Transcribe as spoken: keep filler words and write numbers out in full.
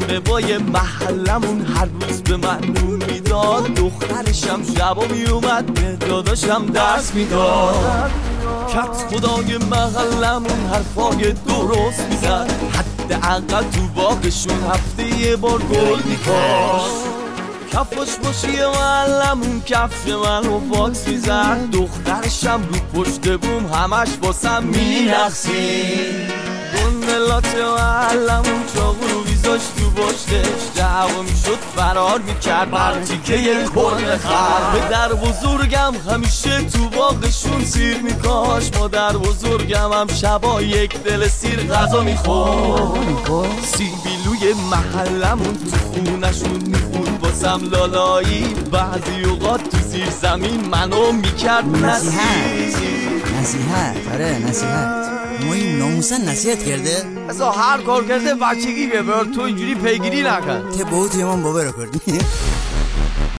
جانبای محلمون هر روز به من نون میداد، دخترشم شبا میومد به داداشم درس میداد. کت خدای محلمون حرفای درست میزد، حداقل تو باغشون هفته یه بار گل میکاشت. کفاش باشی محلمون کفش من رو فاکس میزد، دخترشم رو پشت بوم همش باسم میرقصید. گندلات محلمون چاقو رو بیزاش تو باشتش، دعوا میشد فرار میکرد بر تیکه یه کرد خر. به در بزرگم همیشه تو باغشون سیر میکاش، مادر بزرگم هم شبا یک دل سیر غذا میخورد. سیبیلوی محلمون تو خونشون میخورد واسم لالایی، بعضی اوقات تو زیر زمین منو میکرد نصیحت. نصیحت آره نصیحت. ما این ناموسن نصیحت کرده؟ اصلا هر کار کرده بچگی ببر، تو اینجوری پیگیری نکن. ته بهو توی من باور کردی